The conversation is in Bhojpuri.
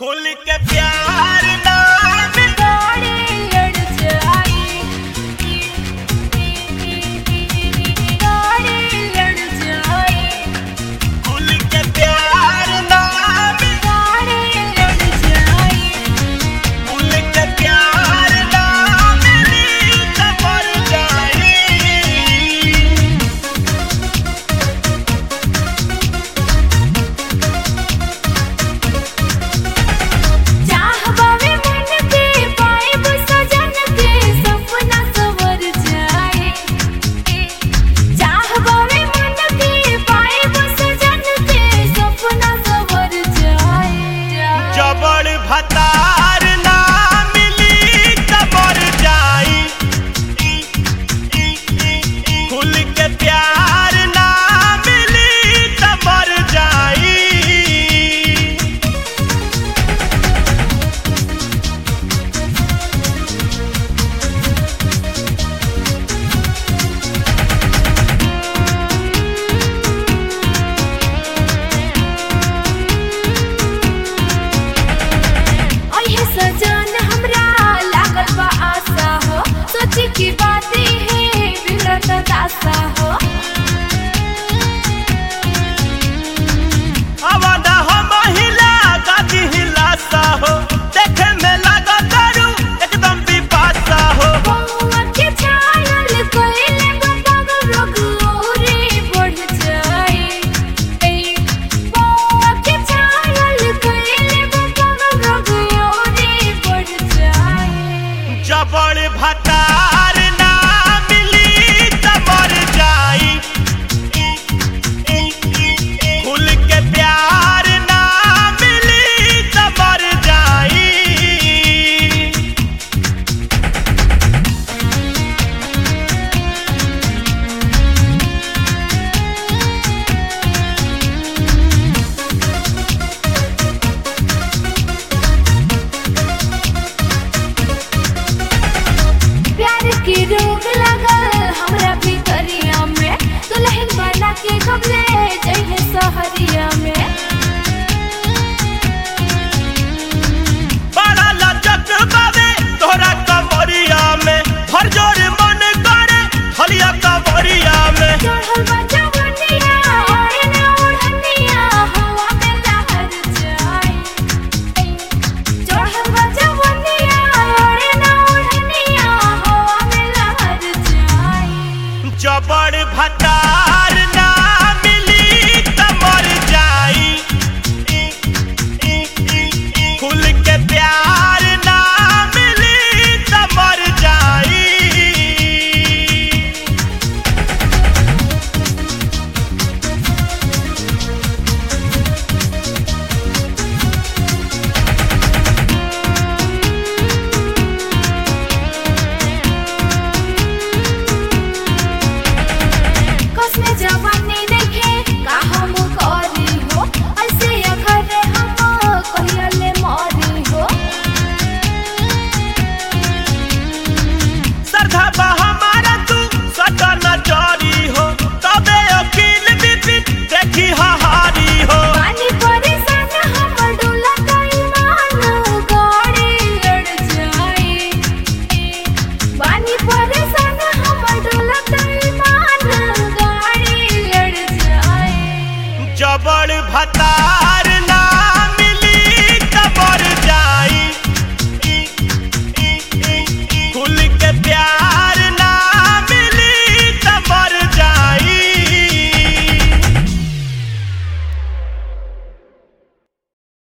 खुल के प्यार नाम गाड़ी लड़ जाए, गाड़ी लड़ जाए, खुल के प्यार नाम गाड़ी लड़ जाए, खुल के प्यार नाम नीच मर जाए। चाहबावे मन के पाएब सजन के सपना सवर जाए, चाहबावे मन के पाएब सजन के सपना सवर जाए। जबड़ भता